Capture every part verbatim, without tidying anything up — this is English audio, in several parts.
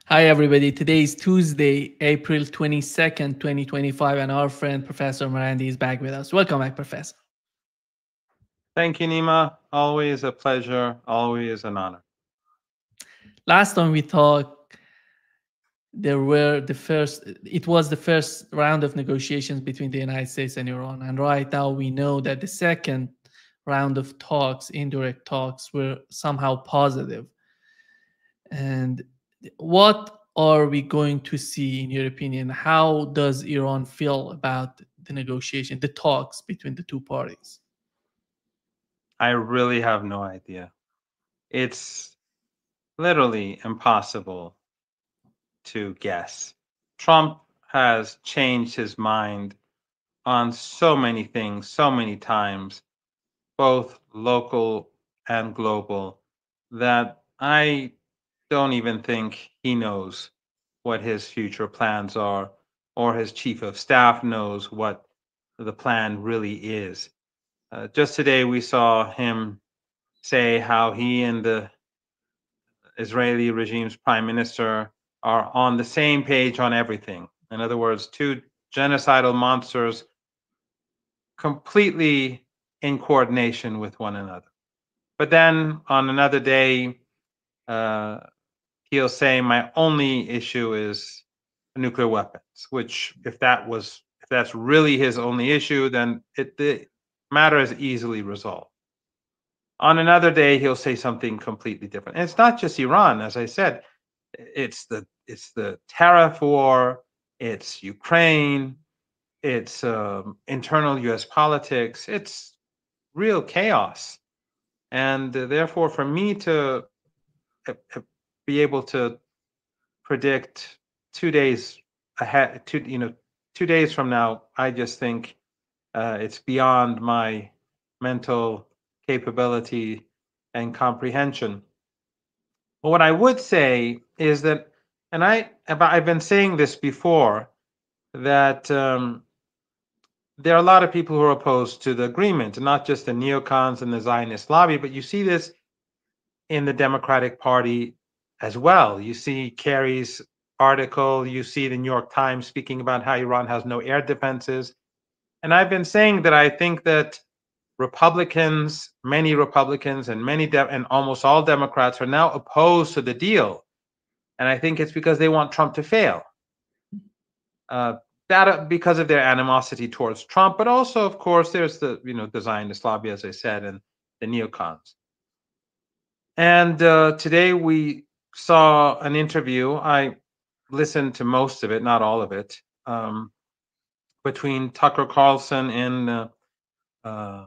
Hi, everybody. Today is Tuesday, April twenty-second, twenty twenty-five, and our friend Professor Morandi is back with us. Welcome back, Professor. Thank you, Nima. Always a pleasure, always an honor. Last time we talked, there were the first, it was the first round of negotiations between the United States and Iran. And right now we know that the second round of talks, indirect talks, were somehow positive. And what are we going to see, in your opinion? How does Iran feel about the negotiation, the talks between the two parties? I really have no idea. It's literally impossible to guess. Trump has changed his mind on so many things, so many times, both local and global, that I don't even think he knows what his future plans are, or his chief of staff knows what the plan really is. Uh, just today, we saw him say how he and the Israeli regime's prime minister are on the same page on everything. In other words, two genocidal monsters completely in coordination with one another. But then on another day, uh, he'll say, "My only issue is nuclear weapons," which, if that was, if that's really his only issue, then it, the matter is easily resolved. On another day, he'll say something completely different. And it's not just Iran, as I said. It's the it's the tariff war. It's Ukraine. It's um, internal U S politics. It's real chaos. And uh, therefore, for me to uh, uh, be able to predict two days ahead, two you know, two days from now, I just think uh, it's beyond my mental capability and comprehension. But what I would say is that, and I I've been saying this before, that um, there are a lot of people who are opposed to the agreement, and not just the neocons and the Zionist lobby, but you see this in the Democratic Party as well. You see Kerry's article, you see the New York Times speaking about how Iran has no air defenses. And I've been saying that I think that Republicans, many Republicans and many de- and almost all Democrats are now opposed to the deal. And I think it's because they want Trump to fail. Uh, that uh, because of their animosity towards Trump, but also, of course, there's the you know the Zionist lobby, as I said, and the neocons. And uh, today we saw an interview. I listened to most of it, not all of it, um, between Tucker Carlson and uh, uh,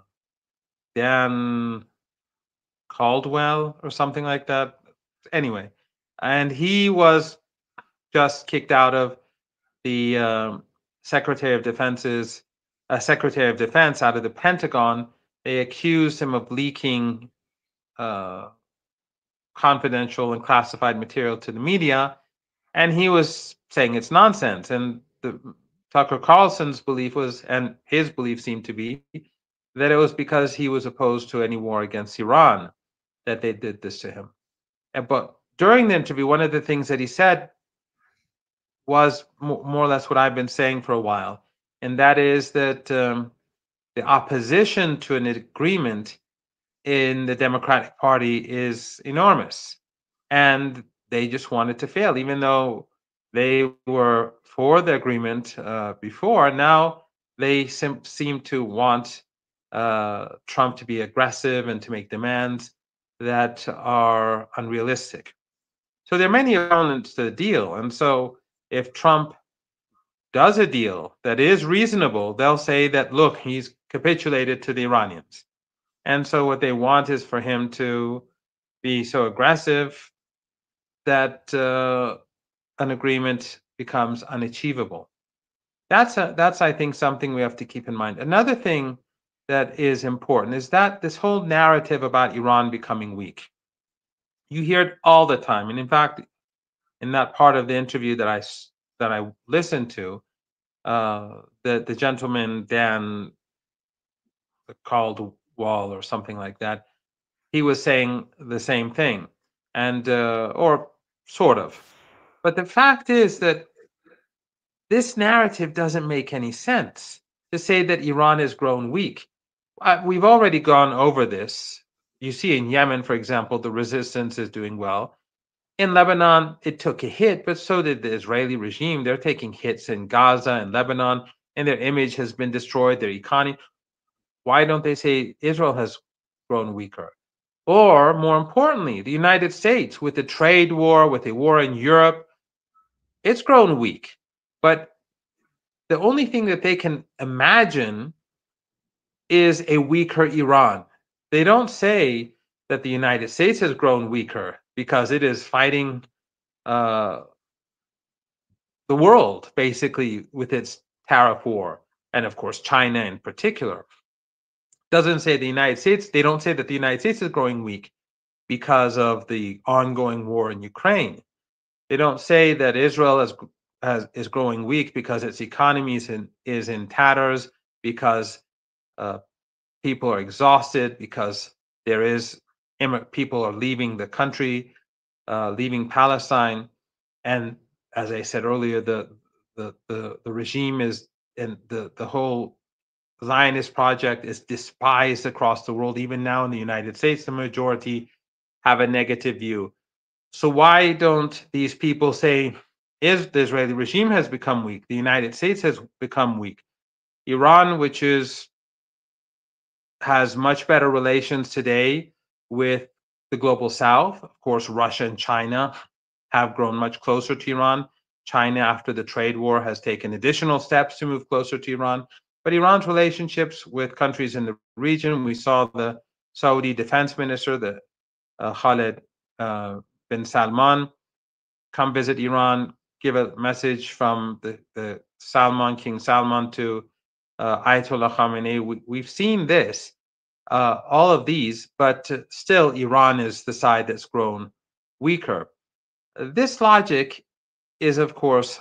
Dan Caldwell or something like that. Anyway, and he was just kicked out of the um, Secretary of Defense's uh, Secretary of Defense out of the Pentagon. They accused him of leaking uh, confidential and classified material to the media, and he was saying it's nonsense. And the, Tucker Carlson's belief was, and his belief seemed to be, that it was because he was opposed to any war against Iran that they did this to him. And, but during the interview, one of the things that he said was more or less what I've been saying for a while, and that is that um, the opposition to an agreement in the Democratic Party is enormous, and they just want it to fail, even though they were for the agreement uh, before. Now they sim- seem to want uh, Trump to be aggressive and to make demands that are unrealistic. So there are many elements to the deal, and so if Trump does a deal that is reasonable, they'll say that, look, he's capitulated to the Iranians. And so what they want is for him to be so aggressive that uh, an agreement becomes unachievable. That's a, that's I think something we have to keep in mind. Another thing that is important is that this whole narrative about Iran becoming weak. You hear it all the time, and in fact, in that part of the interview that I that I listened to, uh, the the gentleman Dan Caldwell or something like that, he was saying the same thing, and uh, or sort of. But the fact is that this narrative doesn't make any sense to say that Iran has grown weak. Uh, we've already gone over this. You see in Yemen, for example, the resistance is doing well. In Lebanon, it took a hit, but so did the Israeli regime. They're taking hits in Gaza and Lebanon, and their image has been destroyed, their economy. Why don't they say Israel has grown weaker? Or more importantly, the United States, with the trade war, with a war in Europe, it's grown weak. But the only thing that they can imagine is a weaker Iran. They don't say that the United States has grown weaker because it is fighting uh, the world basically with its tariff war, and of course China in particular. Doesn't say the United States. They don't say that the United States is growing weak because of the ongoing war in Ukraine. They don't say that Israel has, has is growing weak because its economy is in, is in tatters, because uh, people are exhausted, because there is people are leaving the country, uh, leaving Palestine, and as I said earlier, the the the, the regime is and the the whole Zionist project is despised across the world. Even now in the United States, the majority have a negative view. So why don't these people say, is the Israeli regime has become weak, the United States has become weak, Iran, which is has much better relations today with the global south. Of course, Russia and China have grown much closer to Iran. China, after the trade war, has taken additional steps to move closer to Iran. But Iran's relationships with countries in the region, we saw the Saudi defense minister, the uh, Khalid uh, bin Salman, come visit Iran, give a message from the, the Salman, King Salman, to uh, Ayatollah Khamenei. We, we've seen this, uh, all of these, but uh, still Iran is the side that's grown weaker. This logic is, of course,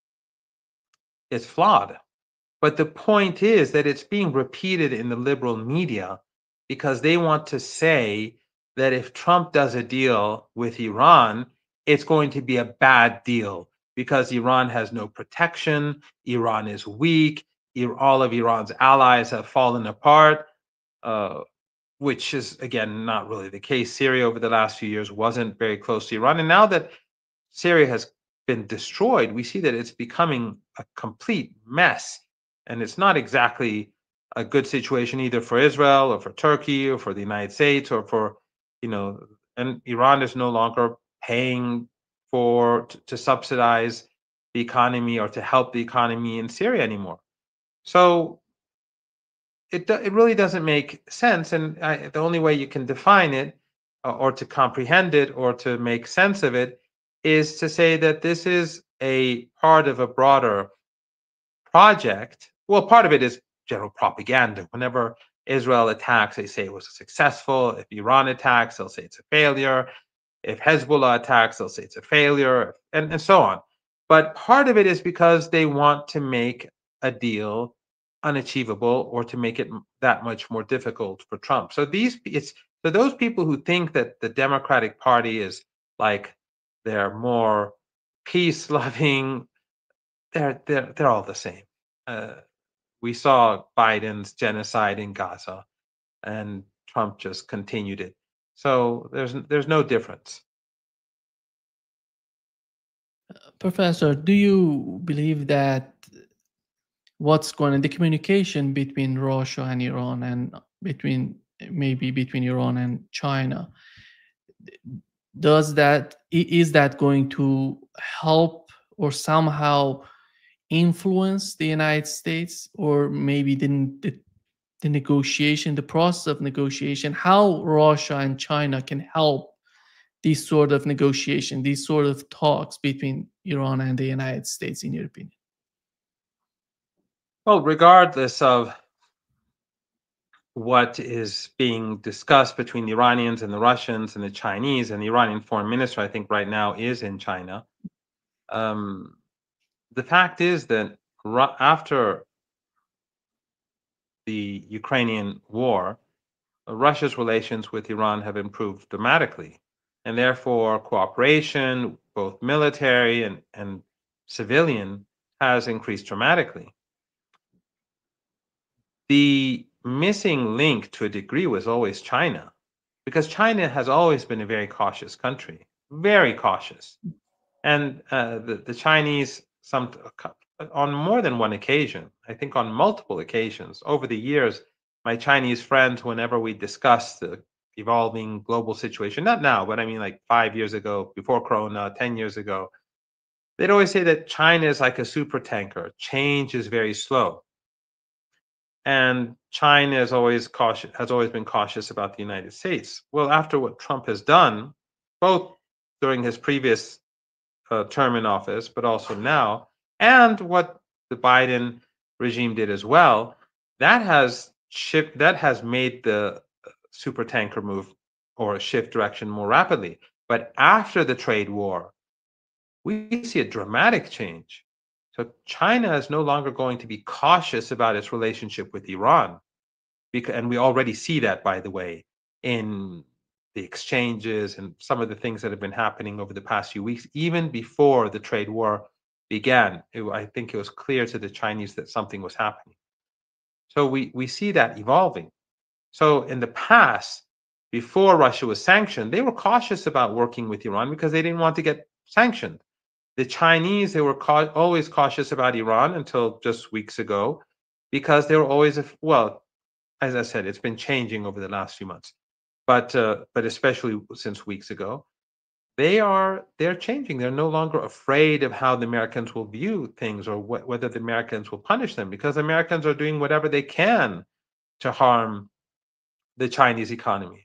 it's flawed. But the point is that it's being repeated in the liberal media because they want to say that if Trump does a deal with Iran, it's going to be a bad deal because Iran has no protection, Iran is weak, all of Iran's allies have fallen apart, uh, which is, again, not really the case. Syria over the last few years wasn't very close to Iran. And now that Syria has been destroyed, we see that it's becoming a complete mess. And it's not exactly a good situation either for Israel or for Turkey or for the United States or for, you know, and Iran is no longer paying for to, to subsidize the economy or to help the economy in Syria anymore. So it it really doesn't make sense. And I, the only way you can define it uh, or to comprehend it or to make sense of it is to say that this is a part of a broader project. Well, part of it is general propaganda. Whenever Israel attacks, they say it was successful. If Iran attacks, they'll say it's a failure. If Hezbollah attacks, they'll say it's a failure, and, and so on. But part of it is because they want to make a deal unachievable or to make it that much more difficult for Trump. So these it's so those people who think that the Democratic Party is like they're more peace-loving, they're they're they're all the same. Uh, we saw Biden's genocide in Gaza, and Trump just continued it. So there's there's no difference. Professor, do you believe that what's going on, the communication between Russia and Iran and between maybe between Iran and China, does that is that going to help or somehow influence the United States, or maybe the, the the negotiation, the process of negotiation, how Russia and China can help these sort of negotiation, these sort of talks between Iran and the United States, in your opinion? Well, regardless of what is being discussed between the Iranians and the Russians and the Chinese, and the Iranian foreign minister, I think right now is in China. Um, the fact is that ru- after the Ukrainian war, uh, Russia's relations with Iran have improved dramatically. And therefore, cooperation, both military and, and civilian, has increased dramatically. The missing link to a degree was always China, because China has always been a very cautious country, very cautious. And uh, the, the Chinese, some on more than one occasion, I think on multiple occasions over the years, my Chinese friends, whenever we discuss the evolving global situation, not now, but I mean like five years ago, before Corona, ten years ago, they'd always say that China is like a super tanker. Change is very slow. And China is always cautious, has always been cautious about the United States. Well, after what Trump has done, both during his previous uh, term in office, but also now, and what the Biden regime did as well, that has shift, that has made the super tanker move or shift direction more rapidly. But after the trade war, we see a dramatic change. So China is no longer going to be cautious about its relationship with Iran. Because, and we already see that, by the way, in the exchanges and some of the things that have been happening over the past few weeks, even before the trade war began. It, I think it was clear to the Chinese that something was happening. So we, we see that evolving. So in the past, before Russia was sanctioned, they were cautious about working with Iran because they didn't want to get sanctioned. The Chinese, they were ca- always cautious about Iran until just weeks ago, because they were always, well, as I said, it's been changing over the last few months, but uh, but especially since weeks ago, they are they're changing. They're no longer afraid of how the Americans will view things or wh- whether the Americans will punish them, because the Americans are doing whatever they can to harm the Chinese economy.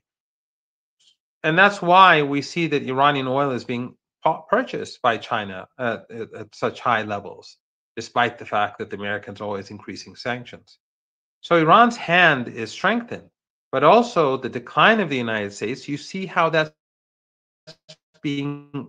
And that's why we see that Iranian oil is being purchased by China at, at, at such high levels, despite the fact that the Americans are always increasing sanctions. So Iran's hand is strengthened, but also the decline of the United States. You see how that's being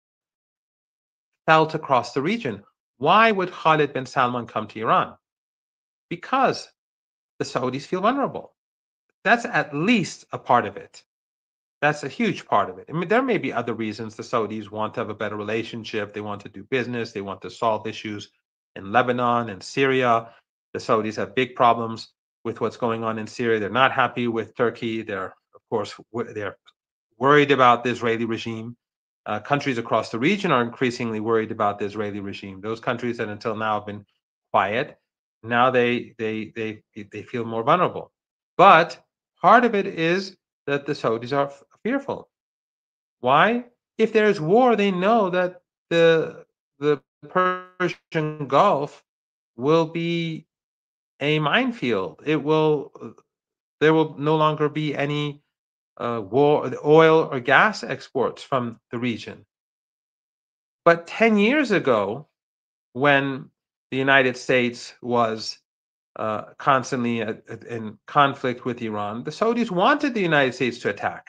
felt across the region. Why would Khalid bin Salman come to Iran? Because the Saudis feel vulnerable. That's at least a part of it. That's a huge part of it. I mean, there may be other reasons. The Saudis want to have a better relationship. They want to do business. They want to solve issues in Lebanon and Syria. The Saudis have big problems with what's going on in Syria. They're not happy with Turkey. They're, of course, they're worried about the Israeli regime. Uh, countries across the region are increasingly worried about the Israeli regime. Those countries that until now have been quiet, now they they they they feel more vulnerable. But part of it is that the Saudis are fearful. Why? If there is war, they know that the the Persian Gulf will be a minefield. It will there will no longer be any uh, war, oil or gas exports from the region. But ten years ago, when the United States was uh, constantly uh, in conflict with Iran, the Saudis wanted the United States to attack.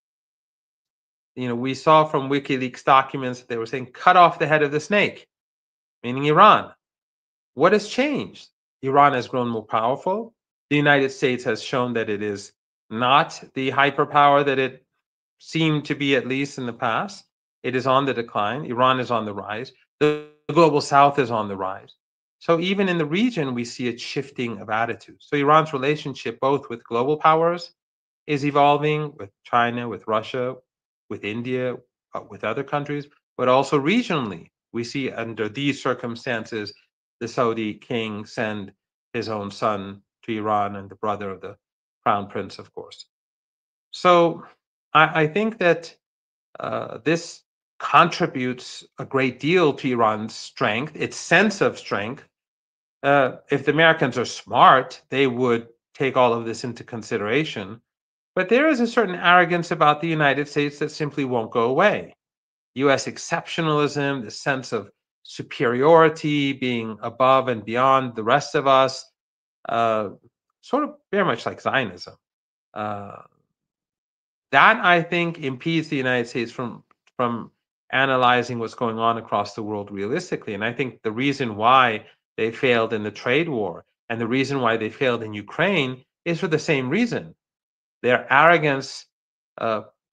You know, we saw from WikiLeaks documents that they were saying, cut off the head of the snake, meaning Iran. What has changed? Iran has grown more powerful. The United States has shown that it is not the hyperpower that it seemed to be, at least in the past. It is on the decline. Iran is on the rise. The global south is on the rise. So even in the region, we see a shifting of attitudes. So Iran's relationship, both with global powers, is evolving, with China, with Russia, with India, uh, with other countries, but also regionally. We see under these circumstances, the Saudi king send his own son to Iran, and the brother of the crown prince, of course. So I, I think that uh, this contributes a great deal to Iran's strength, its sense of strength. Uh, if the Americans are smart, they would take all of this into consideration. But there is a certain arrogance about the United States that simply won't go away. U S exceptionalism, the sense of superiority, being above and beyond the rest of us, uh, sort of very much like Zionism. Uh, that, I think, impedes the United States from from analyzing what's going on across the world realistically. And I think the reason why they failed in the trade war and the reason why they failed in Ukraine is for the same reason. Their arrogance uh,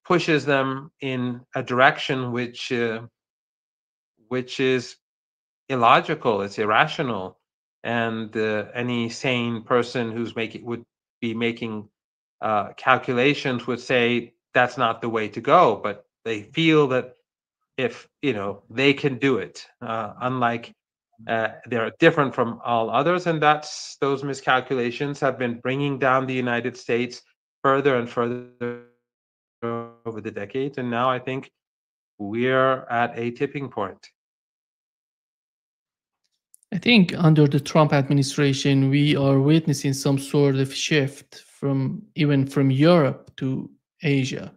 pushes them in a direction which uh, which is illogical, it's irrational, and uh, any sane person who's making would be making uh, calculations would say that's not the way to go. But they feel that if you know they can do it, uh, unlike uh, they're different from all others, and that's those miscalculations have been bringing down the United States further and further over the decades, and now I think we're at a tipping point. I think under the Trump administration, we are witnessing some sort of shift from even from Europe to Asia.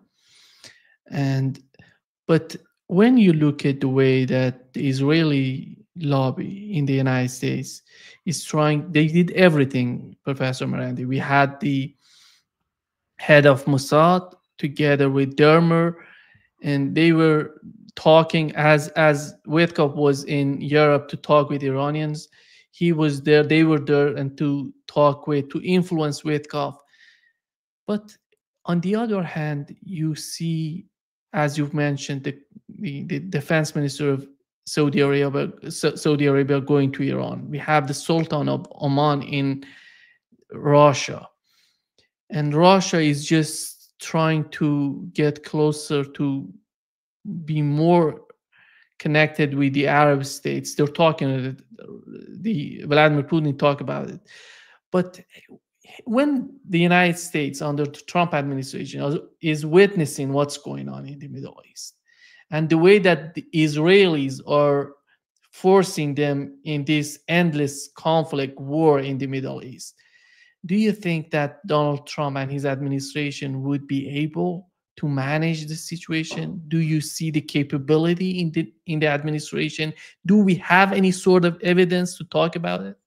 And but when you look at the way that the Israeli lobby in the United States is trying, they did everything, Professor Marandi. We had the head of Mossad together with Dermer, and they were talking as as Witkoff was in Europe to talk with Iranians. He was there, they were there, and to talk with, to influence Witkoff. But on the other hand, you see, as you've mentioned, the, the, the defense minister of Saudi Arabia, Saudi Arabia going to Iran. We have the Sultan of Oman in Russia. And Russia is just trying to get closer to be more connected with the Arab states. They're talking, the Vladimir Putin talk about it. But when the United States under the Trump administration is witnessing what's going on in the Middle East, and the way that the Israelis are forcing them in this endless conflict war in the Middle East, do you think that Donald Trump and his administration would be able to manage the situation? Do you see the capability in the in the administration? Do we have any sort of evidence to talk about it?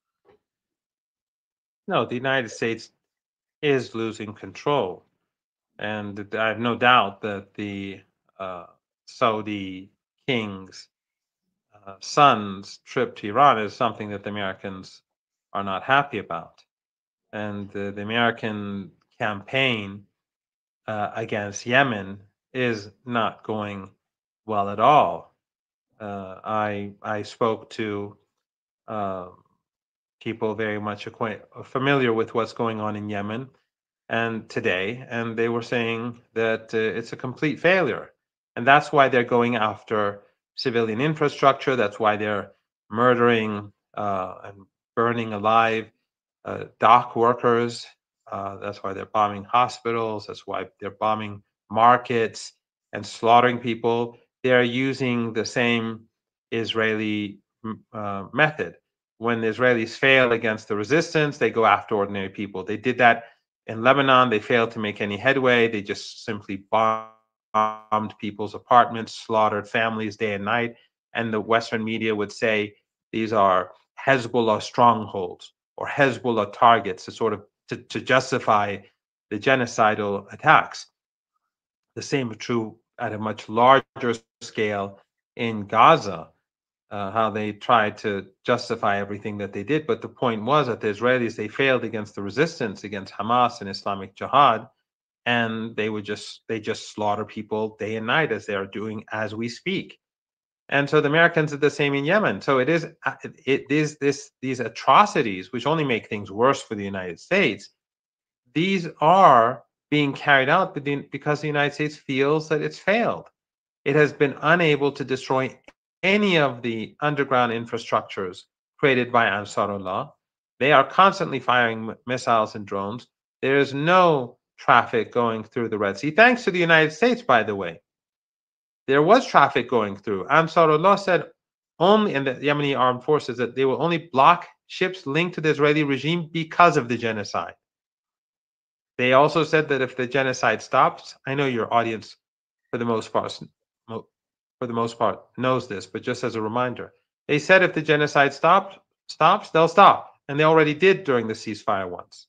No, the United States is losing control, and I have no doubt that the uh, Saudi king's uh, son's trip to Iran is something that the Americans are not happy about. And uh, the American campaign uh, against Yemen is not going well at all. Uh, I I spoke to uh, people very much acquaint familiar with what's going on in Yemen and today, and they were saying that uh, it's a complete failure, and that's why they're going after civilian infrastructure. That's why they're murdering uh, and burning alive uh, dock workers. Uh, that's why they're bombing hospitals. That's why they're bombing markets and slaughtering people. They're using the same Israeli uh, method. When the Israelis fail against the resistance, they go after ordinary people. They did that in Lebanon. They failed to make any headway. They just simply bombed people's apartments, slaughtered families day and night. And the Western media would say these are Hezbollah strongholds or Hezbollah targets to sort of to, to justify the genocidal attacks. The same is true at a much larger scale in Gaza, uh, how they tried to justify everything that they did. But the point was that the Israelis, they failed against the resistance against Hamas and Islamic Jihad, and they would just they just slaughter people day and night, as they are doing as we speak. And so the Americans did the same in Yemen. So it is it is this these atrocities, which only make things worse for the United States. These are being carried out because the United States feels that it's failed. It has been unable to destroy any of the underground infrastructures created by Ansarullah. They are constantly firing missiles and drones. There is no traffic going through the Red Sea, thanks to the United States, by the way. There was traffic going through. Ansarullah said only, and the Yemeni armed forces, that they will only block ships linked to the Israeli regime because of the genocide. They also said that if the genocide stops, I know your audience, for the most part, for the most part, knows this, but just as a reminder, they said if the genocide stops, stops, they'll stop, and they already did during the ceasefire once.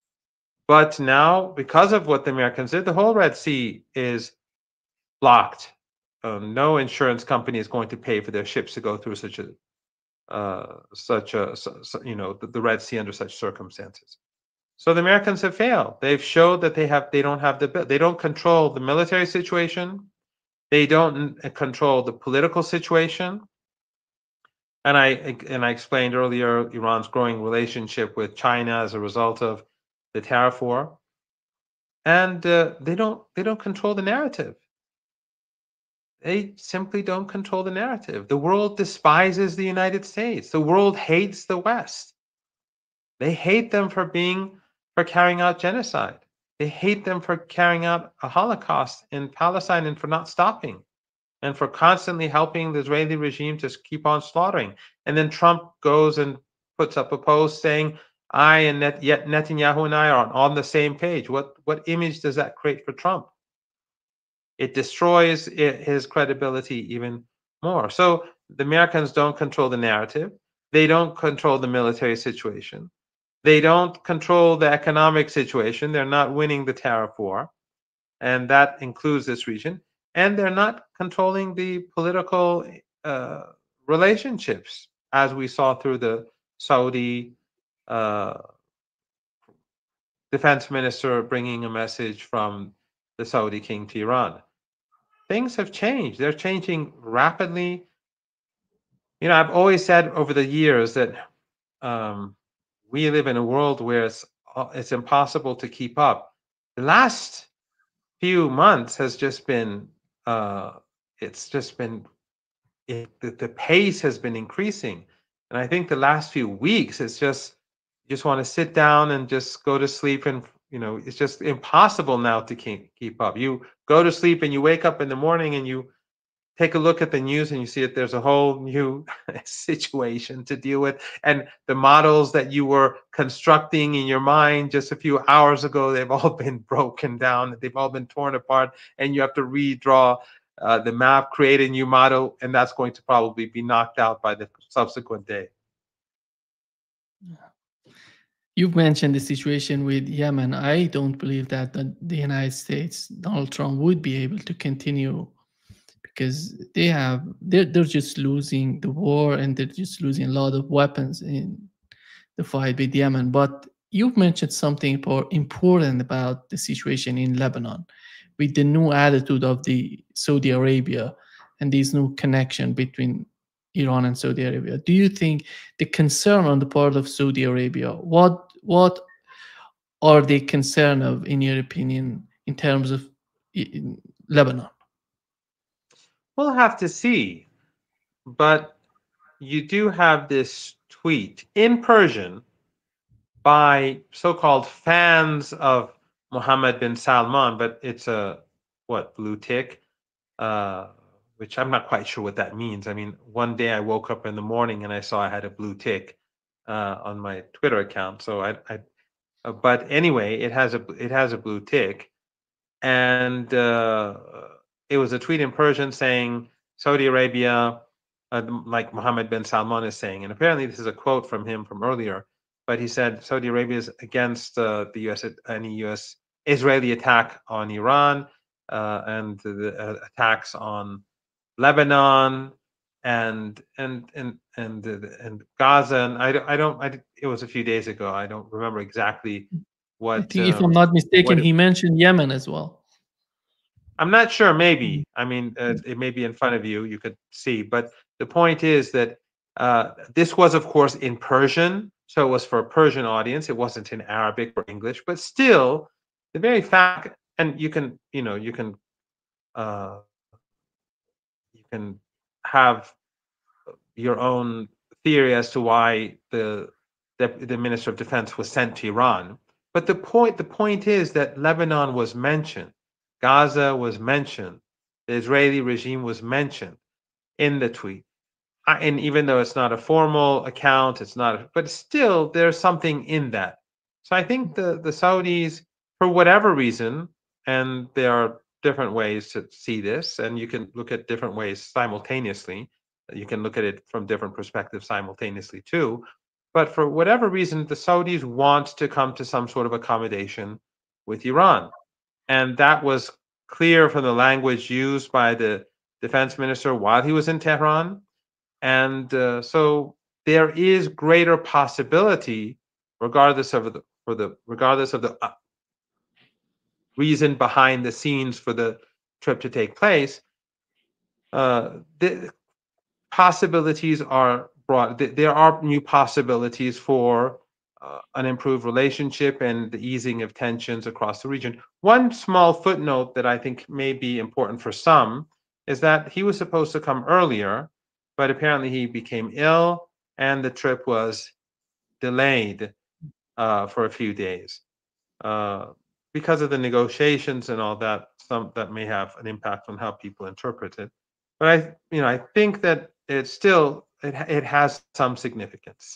But now, because of what the Americans did, the whole Red Sea is blocked. Um, no insurance company is going to pay for their ships to go through such a, uh, such a, so, so, you know, the, the Red Sea under such circumstances. So the Americans have failed. They've showed that they have they don't have the they don't control the military situation. They don't control the political situation. And I and I explained earlier Iran's growing relationship with China as a result of the tariff war. And uh, they don't they don't control the narrative. They simply don't control the narrative. The world despises the United States. The world hates the West. They hate them for being for carrying out genocide. They hate them for carrying out a Holocaust in Palestine and for not stopping and for constantly helping the Israeli regime to keep on slaughtering. And then Trump goes and puts up a post saying, I and Net- yet Netanyahu and I are on, on the same page. What, what image does that create for Trump? It destroys it, his credibility even more. So the Americans don't control the narrative. They don't control the military situation. They don't control the economic situation. They're not winning the tariff war, and that includes this region. And they're not controlling the political uh, relationships, as we saw through the Saudi uh, defense minister bringing a message from the Saudi king to Iran. Things have changed. They're changing rapidly. You know, I've always said over the years that um, we live in a world where it's uh, it's impossible to keep up. The last few months has just been uh, it's just been it, the, the pace has been increasing, and I think the last few weeks it's just you just want to sit down and just go to sleep, and you know it's just impossible now to keep keep up. You go to sleep and you wake up in the morning and you take a look at the news and you see that there's a whole new situation to deal with, and the models that you were constructing in your mind just a few hours ago, they've all been broken down, they've all been torn apart, and you have to redraw uh, the map, create a new model, and that's going to probably be knocked out by the subsequent day. You've mentioned the situation with Yemen. I don't believe that the, the United States, Donald Trump, would be able to continue, because they have they're, they're just losing the war, and they're just losing a lot of weapons in the fight with Yemen. But you've mentioned something important about the situation in Lebanon, with the new attitude of the Saudi Arabia and this new connection between Iran and Saudi Arabia. Do you think the concern on the part of Saudi Arabia, what what are they concerned of, in your opinion, in terms of in Lebanon? We'll have to see, but you do have this tweet in Persian by so-called fans of Mohammed bin Salman, but it's a what blue tick, uh, which I'm not quite sure what that means. I mean, one day I woke up in the morning and I saw I had a blue tick uh, on my Twitter account. So I, I uh, but anyway, it has a it has a blue tick, and uh, it was a tweet in Persian saying Saudi Arabia, uh, like Mohammed bin Salman is saying, and apparently this is a quote from him from earlier. But he said Saudi Arabia is against uh, the U S any U S Israeli attack on Iran uh, and the uh, attacks on Lebanon and and and and and Gaza. And I, I don't I, it was a few days ago. I don't remember exactly what. I think, if um, I'm not mistaken, it, he mentioned Yemen as well. I'm not sure. Maybe. I mean, uh, it may be in front of you. You could see. But the point is that uh, this was, of course, in Persian. So it was for a Persian audience. It wasn't in Arabic or English. But still, the very fact, and you can, you know, you can, uh, you can have your own theory as to why the, the the Minister of Defense was sent to Iran. But the point, the point is that Lebanon was mentioned. Gaza was mentioned. The Israeli regime was mentioned in the tweet. I, and even though it's not a formal account, it's not, but still there's something in that. So I think the, the Saudis, for whatever reason, and there are different ways to see this, and you can look at different ways simultaneously. You can look at it from different perspectives simultaneously too. But for whatever reason, the Saudis want to come to some sort of accommodation with Iran. And that was clear from the language used by the defense minister while he was in Tehran. And uh, so there is greater possibility, regardless of the, for the regardless of the uh, reason behind the scenes for the trip to take place, uh, the possibilities are brought. There are new possibilities for uh, an improved relationship and the easing of tensions across the region. One small footnote that I think may be important for some is that he was supposed to come earlier, but apparently he became ill and the trip was delayed uh, for a few days. Uh, because of the negotiations and all that, some that may have an impact on how people interpret it. But I, you know, I think that it's still it it has some significance.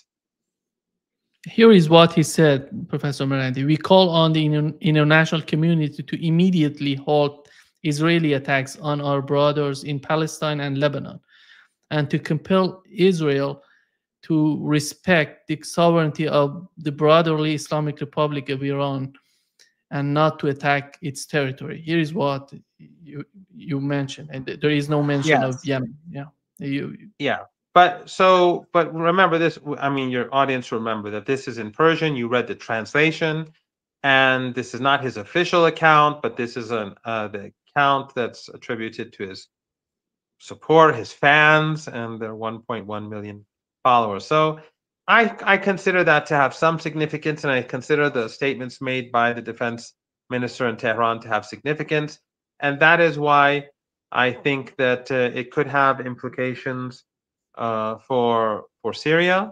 Here is what he said, Professor Marandi. We call on the inter- international community to immediately halt Israeli attacks on our brothers in Palestine and Lebanon, and to compel Israel to respect the sovereignty of the brotherly Islamic Republic of Iran and not to attack its territory. Here is what you you mentioned, and there is no mention of Yes. Yemen. Yeah, you, Yeah. But so, but remember this. I mean, your audience remember that this is in Persian. You read the translation, and this is not his official account, but this is an uh, the account that's attributed to his support, his fans, and their one point one million followers. So I I consider that to have some significance, and I consider the statements made by the defense minister in Tehran to have significance, and that is why I think that uh, it could have implications uh, for for Syria,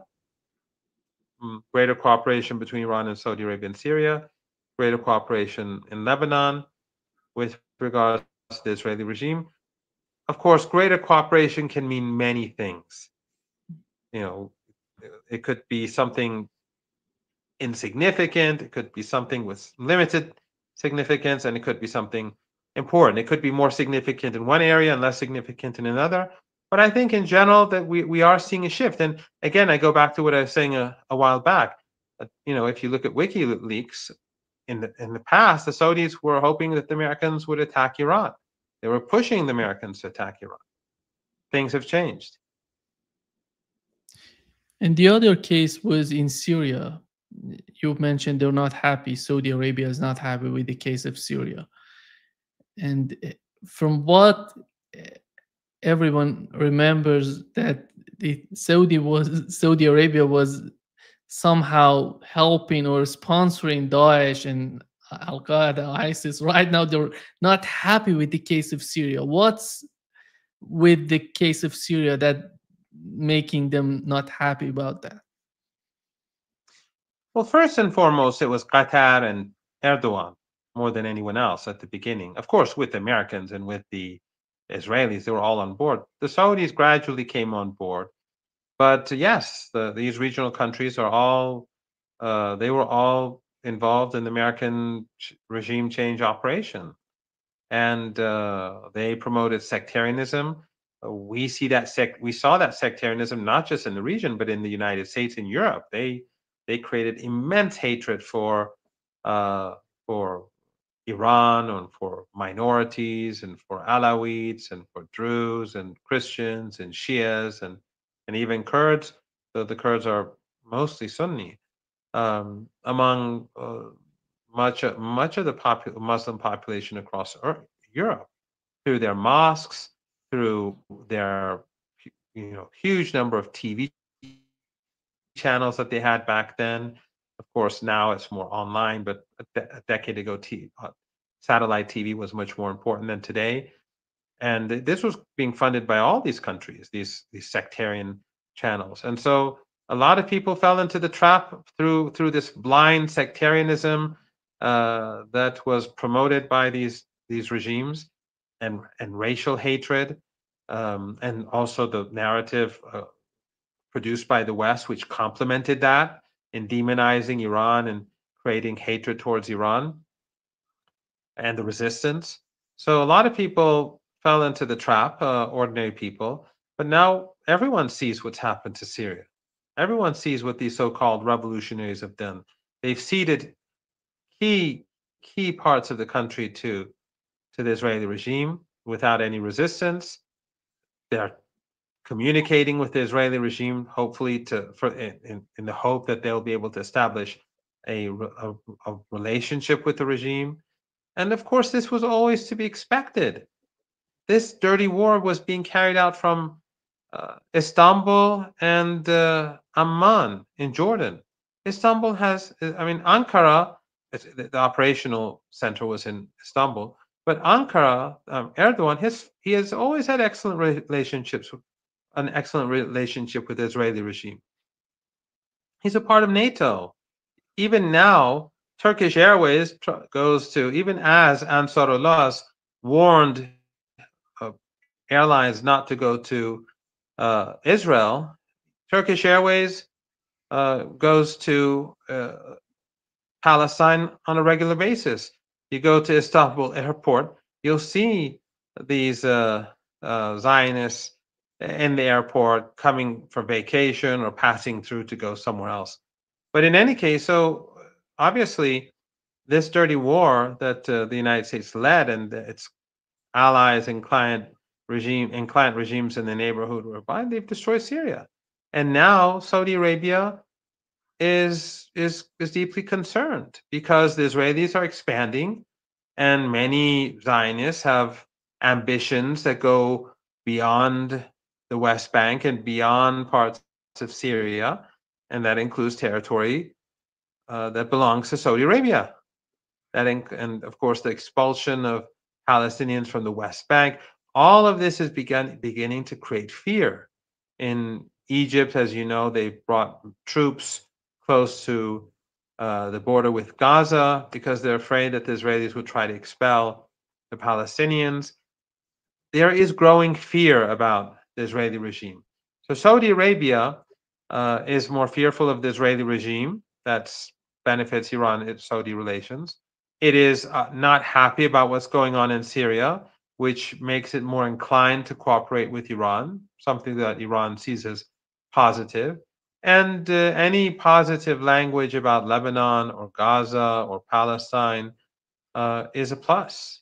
mm, greater cooperation between Iran and Saudi Arabia and Syria, greater cooperation in Lebanon with regards to the Israeli regime. Of course, greater cooperation can mean many things. You know, it could be something insignificant, it could be something with limited significance, and it could be something important. It could be more significant in one area and less significant in another. But I think in general that we, we are seeing a shift. And again, I go back to what I was saying a, a while back. Uh, you know, if you look at WikiLeaks, in the in the past, the Saudis were hoping that the Americans would attack Iran. They were pushing the Americans to attack Iran. Things have changed. and the other case was in Syria. You mentioned they're not happy. Saudi Arabia is not happy with the case of Syria. And eh, from what eh, everyone remembers, that the Saudi was Saudi Arabia was somehow helping or sponsoring Daesh and Al Qaeda, ISIS. Right now, they're not happy with the case of Syria. What's with the case of Syria that making them not happy about that? Well, first and foremost, it was Qatar and Erdogan more than anyone else at the beginning. Of course, with the Americans and with the Israelis, they were all on board. The Saudis gradually came on board. But uh, yes, the, these regional countries are all, uh, they were all involved in the American ch- regime change operation. And uh, they promoted sectarianism. Uh, we see that sec- we saw that sectarianism not just in the region, but in the United States and Europe. They they created immense hatred for uh, for Iran and for minorities and for Alawites and for Druze and Christians and Shias and and even Kurds. Though the Kurds are mostly Sunni, um, among uh, much of, much of the popu- Muslim population across Eur- Europe through their mosques, through their you know huge number of T V channels that they had back then. Of course, now it's more online, but a, de- a decade ago, t- uh, satellite T V was much more important than today. And th- this was being funded by all these countries, these these sectarian channels. And so a lot of people fell into the trap through through this blind sectarianism uh, that was promoted by these these regimes, and and racial hatred, um, and also the narrative uh, produced by the West, which complemented that in demonizing Iran and creating hatred towards Iran and the resistance. So a lot of people fell into the trap, uh, ordinary people, but now everyone sees what's happened to Syria. Everyone sees what these so-called revolutionaries have done. They've ceded key key parts of the country to to the Israeli regime without any resistance. They're communicating with the Israeli regime, hopefully to for in, in, in the hope that they'll be able to establish a, a, a relationship with the regime. And of course, this was always to be expected. This dirty war was being carried out from uh, Istanbul and uh, Amman in Jordan. Istanbul has, I mean, Ankara, the, the operational center was in Istanbul, but Ankara, um, Erdogan, his, he has always had excellent relationships, an excellent relationship with the Israeli regime. He's a part of NATO. Even now, Turkish Airways goes to, even as Ansarullah warned uh, airlines not to go to uh, Israel, Turkish Airways uh, goes to uh, Palestine on a regular basis. You go to Istanbul airport, you'll see these uh, uh, Zionists in the airport coming for vacation or passing through to go somewhere else. But in any case, so obviously, this dirty war that uh, the United States led and its allies and client regime and client regimes in the neighborhood were by, they've destroyed Syria, and now Saudi Arabia is is is deeply concerned because the Israelis are expanding, and many Zionists have ambitions that go beyond the West Bank and beyond parts of Syria, and that includes territory uh, that belongs to Saudi Arabia. That inc- and of course the expulsion of Palestinians from the West Bank. All of this is begun beginning to create fear. In Egypt, as you know, they brought troops close to uh, the border with Gaza because they're afraid that the Israelis would try to expel the Palestinians. There is growing fear about the Israeli regime. So Saudi Arabia uh, is more fearful of the Israeli regime. That benefits Iran and Saudi relations. It is uh, not happy about what's going on in Syria, which makes it more inclined to cooperate with Iran, something that Iran sees as positive. And uh, any positive language about Lebanon or Gaza or Palestine uh, is a plus.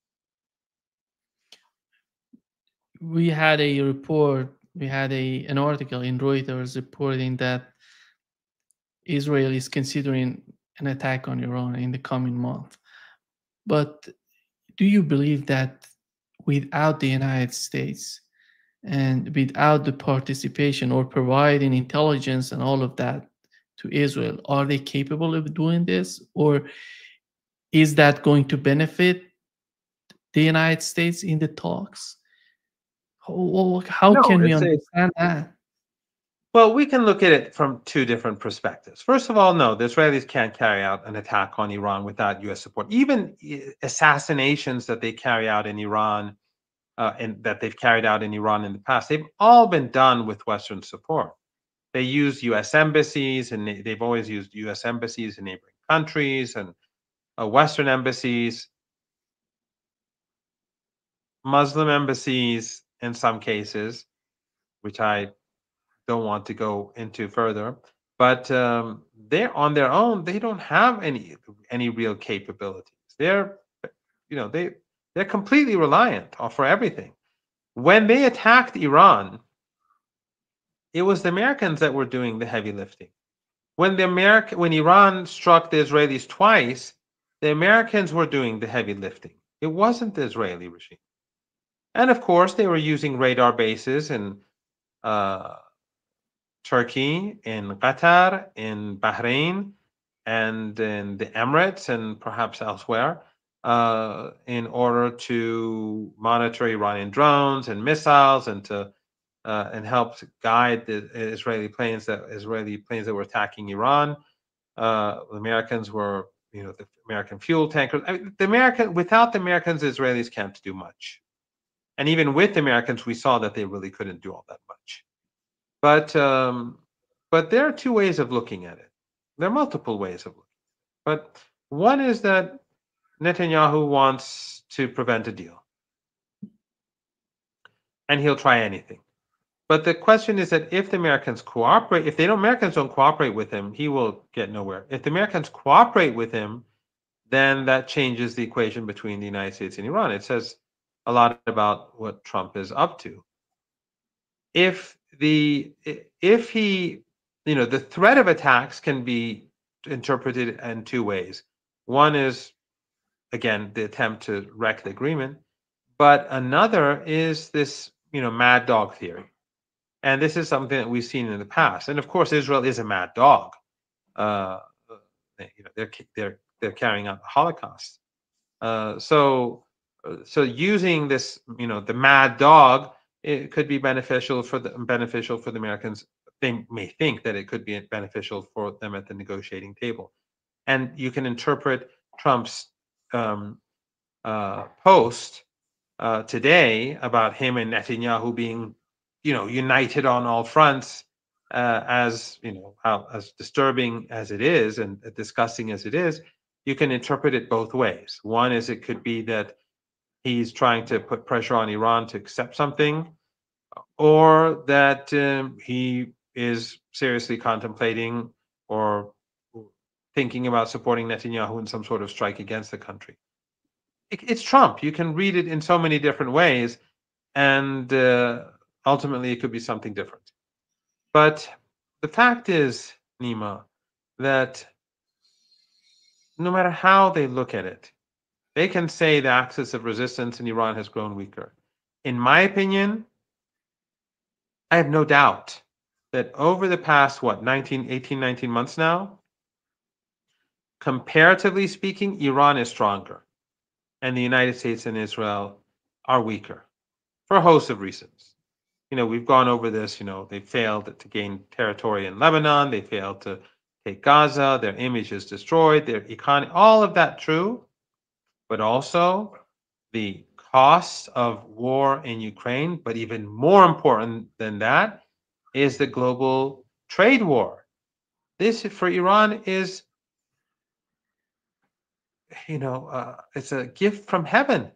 We had a report, we had a an article in Reuters reporting that Israel is considering an attack on Iran in the coming month. But do you believe that without the United States and without the participation or providing intelligence and all of that to Israel, are they capable of doing this? Or is that going to benefit the United States in the talks? How, how No, can we it's a understand that? Well, we can look at it from two different perspectives. First of all, no, the Israelis can't carry out an attack on Iran without U S support. Even assassinations that they carry out in Iran uh, and that they've carried out in Iran in the past, they've all been done with Western support. They use U S embassies, and they've always used U S embassies in neighboring countries and uh, Western embassies, Muslim embassies in some cases, which I don't want to go into further, but um, they're on their own. They don't have any any real capabilities. They're, you know, they they're completely reliant on for everything. When they attacked Iran, it was the Americans that were doing the heavy lifting. When the American when Iran struck the Israelis twice, the Americans were doing the heavy lifting. It wasn't the Israeli regime. And of course, they were using radar bases and uh, Turkey, in Qatar, in Bahrain, and in the Emirates, and perhaps elsewhere, uh, in order to monitor Iranian drones and missiles, and to uh, and help to guide the Israeli planes that Israeli planes that were attacking Iran. Uh, the Americans were, you know, the American fuel tankers. I mean, the American without the Americans, the Israelis can't do much. And even with the Americans, we saw that they really couldn't do all that much. But um, but there are two ways of looking at it. There are multiple ways of looking. But one is that Netanyahu wants to prevent a deal, and he'll try anything. But the question is that if the Americans cooperate, if they don't, Americans don't cooperate with him, he will get nowhere. If the Americans cooperate with him, then that changes the equation between the United States and Iran. It says a lot about what Trump is up to. If the if he, you know, the threat of attacks can be interpreted in two ways. One is, again, the attempt to wreck the agreement, but another is this, you know, mad dog theory. And this is something that we've seen in the past. And of course, Israel is a mad dog. Uh, you know, they're they're they're carrying out the Holocaust. Uh, so so using this, you know, the mad dog, it could be beneficial for the beneficial for the Americans. They may think that it could be beneficial for them at the negotiating table. And you can interpret Trump's um, uh, post uh, today about him and Netanyahu being, you know, united on all fronts, uh, as you know, how, as disturbing as it is and disgusting as it is. You can interpret it both ways. One is it could be that he's trying to put pressure on Iran to accept something, or that um, he is seriously contemplating or thinking about supporting Netanyahu in some sort of strike against the country. It, it's Trump. You can read it in so many different ways, and uh, ultimately it could be something different. But the fact is, Nima, that no matter how they look at it, they can say the axis of resistance in Iran has grown weaker. In my opinion, I have no doubt that over the past, what, nineteen, eighteen, nineteen months now, comparatively speaking, Iran is stronger, and the United States and Israel are weaker for a host of reasons. You know, we've gone over this. You know, they failed to gain territory in Lebanon. They failed to take Gaza. Their image is destroyed. Their economy, all of that true, but also the costs of war in Ukraine. But even more important than that is the global trade war. This for Iran is, you know, uh, it's a gift from heaven,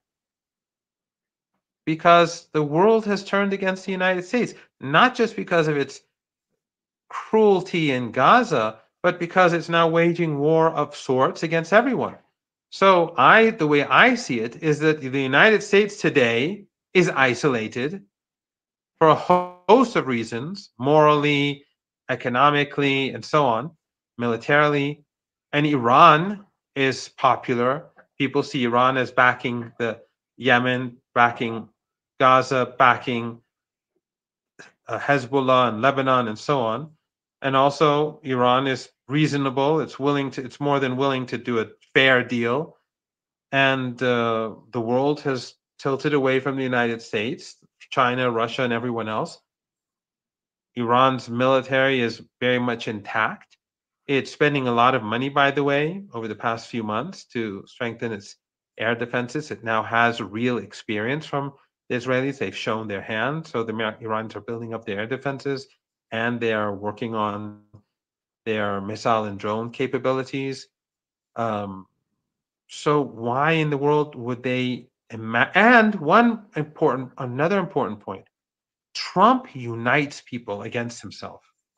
because the world has turned against the United States, not just because of its cruelty in Gaza, but because it's now waging war of sorts against everyone. So I, the way I see it, is that the United States today is isolated for a host of reasons, morally, economically, and so on, militarily. And Iran is popular. People see Iran as backing the Yemen, backing Gaza, backing uh, Hezbollah and Lebanon and so on. And also Iran is reasonable. It's willing to, it's more than willing to do a fair deal. And uh, the world has tilted away from the United States, China, Russia, and everyone else. Iran's military is very much intact. It's spending a lot of money, by the way, over the past few months to strengthen its air defenses. It now has real experience from the Israelis. They've shown their hand. So the Iranians are building up their air defenses, and they are working on their missile and drone capabilities. Um, so why in the world would they? Ima- and one important, another important point: Trump unites people against himself.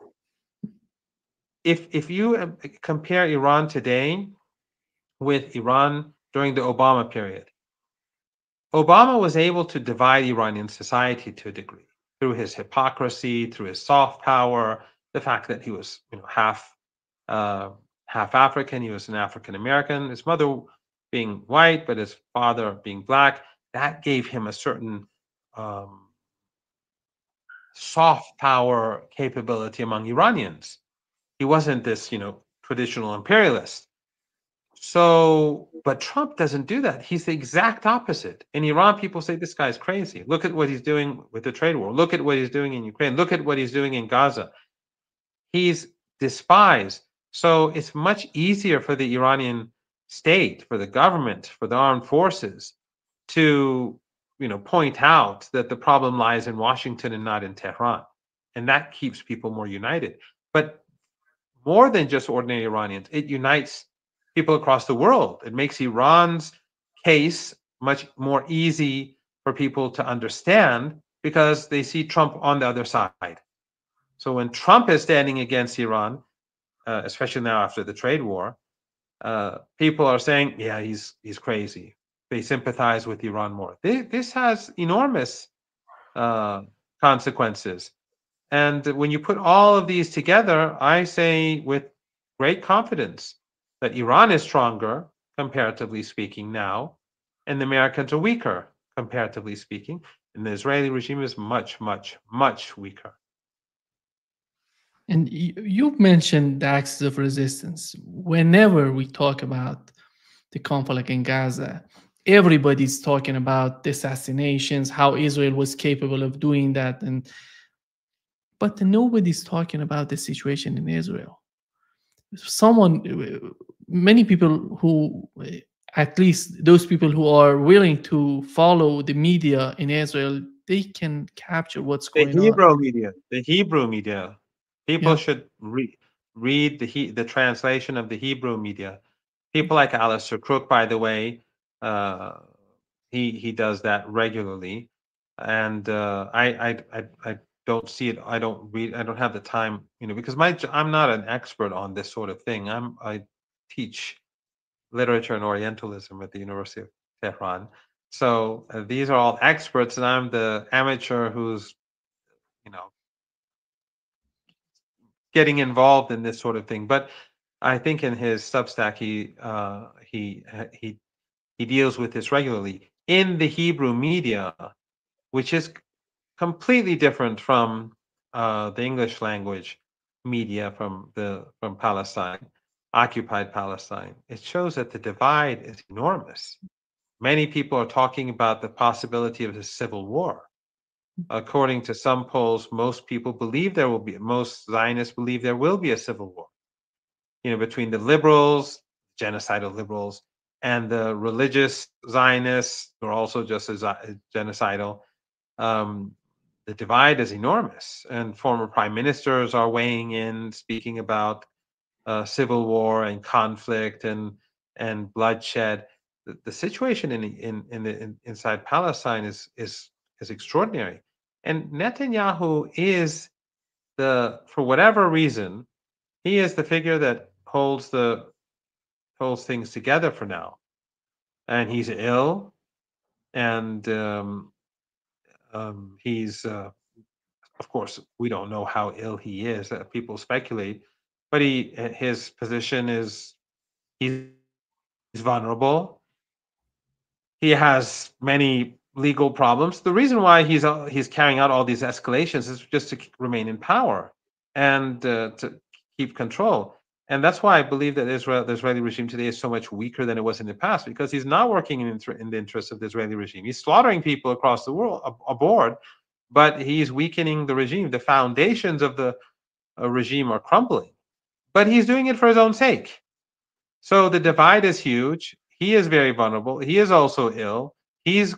If if you compare Iran today with Iran during the Obama period, Obama was able to divide Iranian society to a degree through his hypocrisy, through his soft power, the fact that he was, you know, half uh, half African, he was an African American, his mother being white, but his father being black. That gave him a certain um, soft power capability among Iranians. He wasn't this, you know, traditional imperialist. So, but Trump doesn't do that. He's the exact opposite. In Iran, people say this guy's crazy. Look at what he's doing with the trade war. Look at what he's doing in Ukraine. Look at what he's doing in Gaza. He's despised. So it's much easier for the Iranian state, for the government, for the armed forces to, you know, point out that the problem lies in Washington and not in Tehran. And that keeps people more united. But more than just ordinary Iranians, it unites people across the world. It makes Iran's case much more easy for people to understand because they see Trump on the other side. So when Trump is standing against Iran, uh, especially now after the trade war, uh, people are saying, yeah, he's he's crazy. They sympathize with Iran more. This, this has enormous uh, consequences. And when you put all of these together, I say with great confidence that Iran is stronger, comparatively speaking, now, and the Americans are weaker, comparatively speaking, and the Israeli regime is much, much, much weaker. And you, you mentioned the axis of resistance. Whenever we talk about the conflict in Gaza, everybody's talking about the assassinations, how Israel was capable of doing that, and but nobody's talking about the situation in Israel. Someone, many people who, at least those people who are willing to follow the media in Israel, they can capture what's The going on. Hebrew media, the Hebrew media, people Yeah. should re- read the he- the translation of the Hebrew media. People like Alistair Crook, by the way, uh, he he does that regularly, and uh, I, I I I don't see it. I don't read. I don't have the time, you know, because my j- I'm not an expert on this sort of thing. I'm I teach literature and Orientalism at the University of Tehran. So uh, these are all experts, and I'm the amateur who's, you know, getting involved in this sort of thing. But I think in his Substack, he uh, he uh, he he deals with this regularly in the Hebrew media, which is completely different from uh, the English language media from the from Palestine, occupied Palestine. It shows that the divide is enormous. Many people are talking about the possibility of a civil war. According to some polls, most people believe there will be, most Zionists believe there will be a civil war, you know, between the liberals, genocidal liberals, and the religious Zionists, who are also just as genocidal. Um, the divide is enormous, and former prime ministers are weighing in, speaking about uh, civil war and conflict and and bloodshed. The, the situation in in in the in, inside Palestine is is is extraordinary, and Netanyahu is the, for whatever reason, he is the figure that holds the holds things together for now, and he's ill, and um, um, he's uh, of course we don't know how ill he is. Uh, people speculate, but he his position is he's vulnerable. He has many legal problems. The reason why he's uh, he's carrying out all these escalations is just to remain in power and uh, to keep control. And that's why I believe that Israel, the Israeli regime today is so much weaker than it was in the past, because he's not working in, in the interests of the Israeli regime. He's slaughtering people across the world ab- aboard, but he's weakening the regime. The foundations of the uh, regime are crumbling, but he's doing it for his own sake. So the divide is huge. He is very vulnerable. He is also ill. He's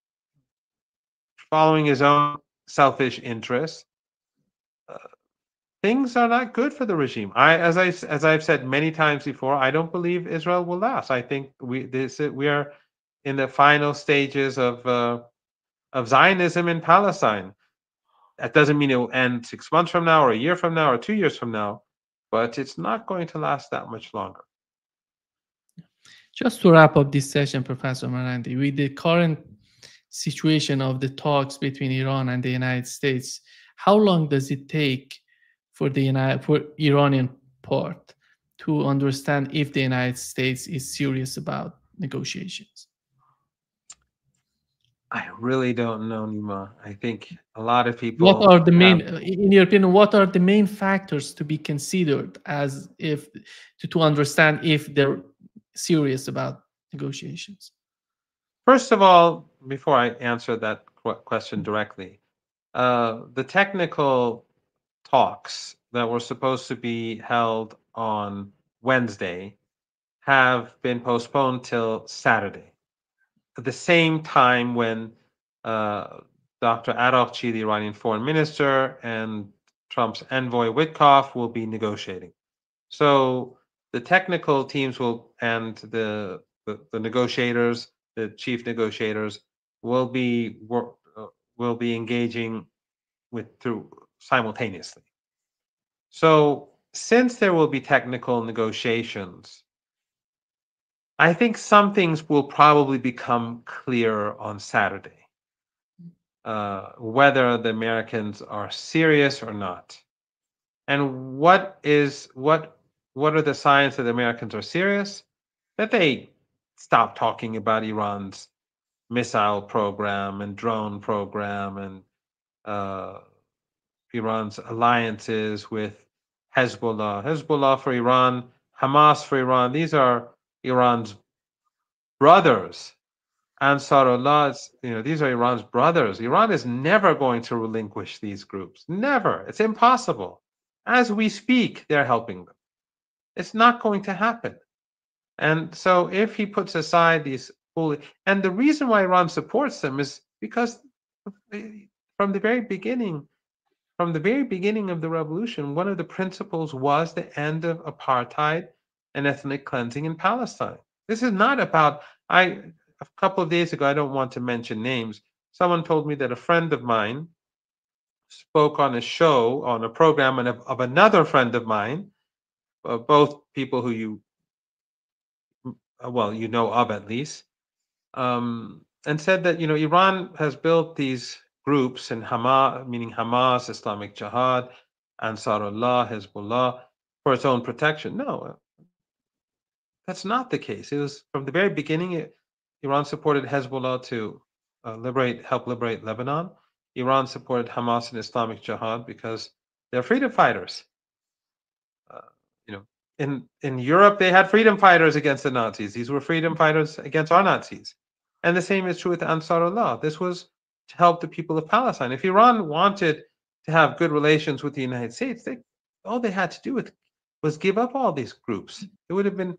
following his own selfish interests. Uh, things are not good for the regime. I, as I as I've said many times before, I don't believe Israel will last. I think we this we are in the final stages of uh, of Zionism in Palestine. That doesn't mean it will end six months from now, or a year from now, or two years from now, but it's not going to last that much longer. Just to wrap up this session, Professor Marandi, with the current situation of the talks between Iran and the United States, how long does it take for the United, for Iranian part to understand if the United States is serious about negotiations? I really don't know, Nima. I think a lot of What people are the have. main, in your opinion, what are the main factors to be considered as if to, to understand if they're serious about negotiations? First of all, before I answer that qu- question directly, uh, the technical talks that were supposed to be held on Wednesday have been postponed till Saturday, at the same time when uh, Doctor Araghchi, the Iranian foreign minister, and Trump's envoy Witkoff will be negotiating. So the technical teams will, and the the, the negotiators, the chief negotiators, will be work, uh, will be engaging with through simultaneously. So since there will be technical negotiations, I think some things will probably become clearer on Saturday, uh, whether the Americans are serious or not, and what is what what are the signs that the Americans are serious? That they stop talking about Iran's missile program and drone program and uh, Iran's alliances with Hezbollah. Hezbollah for Iran, Hamas for Iran. These are Iran's brothers. Ansarullah, you know, these are Iran's brothers. Iran is never going to relinquish these groups. Never. It's impossible. As we speak, they're helping them. It's not going to happen. And so if he puts aside these fully, and the reason why Iran supports them is because from the very beginning, from the very beginning of the revolution, one of the principles was the end of apartheid and ethnic cleansing in Palestine. This is not about, I, a couple of days ago, I don't want to mention names, someone told me that a friend of mine spoke on a show, on a program of, of another friend of mine, uh, both people who you, well, you know of at least, um, and said that, you know, Iran has built these groups in Hamas, meaning Hamas, Islamic Jihad, Ansarullah, Hezbollah, for its own protection. No, that's not the case. It was from the very beginning, it, Iran supported Hezbollah to uh, liberate, help liberate Lebanon. Iran supported Hamas and Islamic Jihad because they're freedom fighters. Uh, you know, in in Europe, they had freedom fighters against the Nazis. These were freedom fighters against our Nazis. And the same is true with Ansarullah. This was to help the people of Palestine. If Iran wanted to have good relations with the United States, they, all they had to do with, was give up all these groups. It would have been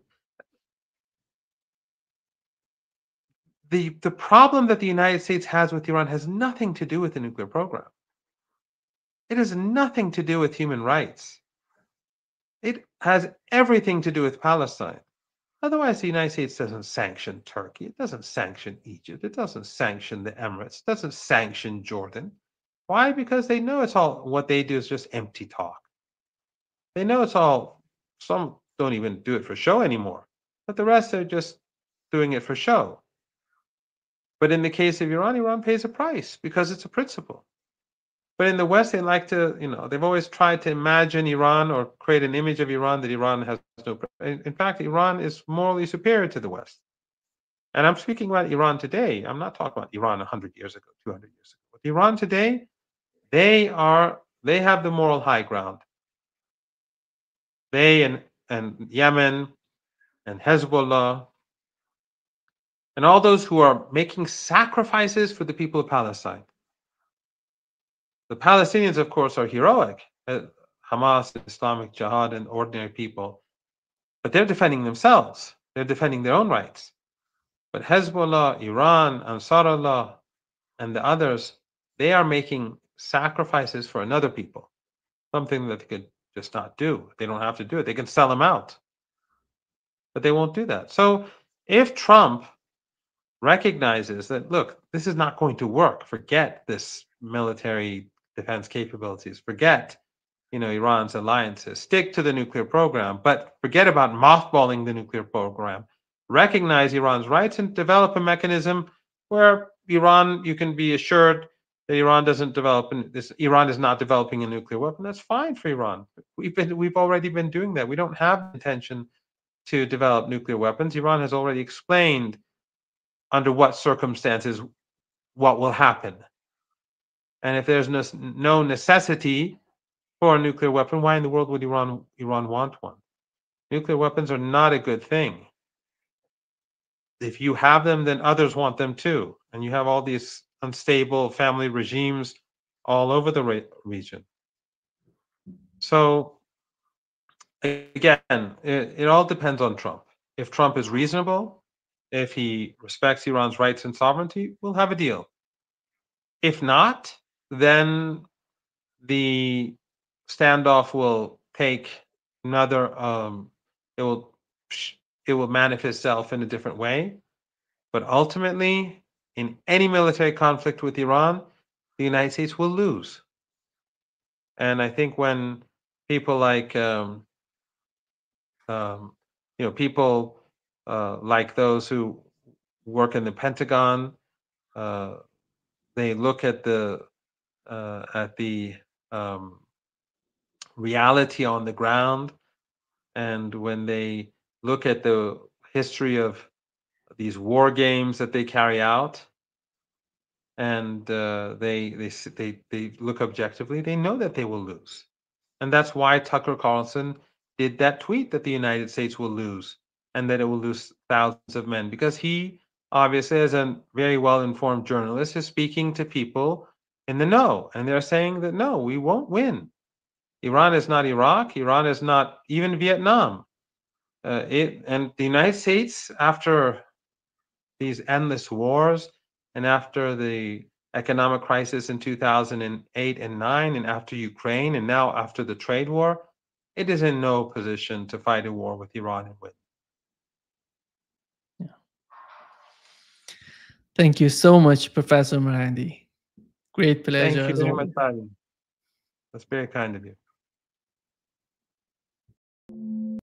the the problem that the United States has with Iran has nothing to do with the nuclear program. It has nothing to do with human rights. It has everything to do with Palestine. Otherwise, the United States doesn't sanction Turkey. It doesn't sanction Egypt. It doesn't sanction the Emirates. It doesn't sanction Jordan. Why? Because they know it's all, what they do is just empty talk. They know it's all, some don't even do it for show anymore, but the rest are just doing it for show. But in the case of Iran, Iran pays a price because it's a principle. But in the West, they like to, you know, they've always tried to imagine Iran or create an image of Iran that Iran has no. In fact, Iran is morally superior to the West. And I'm speaking about Iran today. I'm not talking about Iran one hundred years ago, two hundred years ago. But Iran today, they are, they have the moral high ground. They and, and Yemen and Hezbollah and all those who are making sacrifices for the people of Palestine. The Palestinians, of course, are heroic. Uh, Hamas, Islamic Jihad, and ordinary people. But they're defending themselves. They're defending their own rights. But Hezbollah, Iran, Ansarullah, and the others, they are making sacrifices for another people. Something that they could just not do. They don't have to do it. They can sell them out. But they won't do that. So if Trump recognizes that, look, this is not going to work, forget this military defense capabilities, forget, you know, Iran's alliances, stick to the nuclear program, but forget about mothballing the nuclear program, recognize Iran's rights and develop a mechanism where Iran, you can be assured that Iran doesn't develop this, Iran is not developing a nuclear weapon. That's fine for Iran. We've been, we've already been doing that. We don't have intention to develop nuclear weapons. Iran has already explained under what circumstances what will happen. And if there's no, no necessity for a nuclear weapon, why in the world would Iran Iran want one? Nuclear weapons are not a good thing. If you have them, then others want them too. And you have all these unstable family regimes all over the re region. So again, it, it all depends on Trump. If Trump is reasonable, if he respects Iran's rights and sovereignty, we'll have a deal. If not, then the standoff will take another, um, it will it will manifest itself in a different way. But ultimately, in any military conflict with Iran, the United States will lose. And I think when people like, um, um, you know, people uh, like those who work in the Pentagon, uh, they look at the uh, at the um, reality on the ground, And when they look at the history of these war games that they carry out, and uh, they, they they they look objectively, they know that they will lose, and that's why Tucker Carlson did that tweet that the United States will lose and that it will lose thousands of men, because he obviously, as a very well informed journalist, is speaking to people in the know, and they're saying that no, we won't win. Iran is not Iraq. Iran is not even Vietnam. Uh, it and the United States, after these endless wars, and after the economic crisis in two thousand eight and nine, and after Ukraine, and now after the trade war, it is in no position to fight a war with Iran and win. Yeah. Thank you so much, Professor Marandi. Great pleasure. Thank you as very always. much, Salim. That's very kind of you.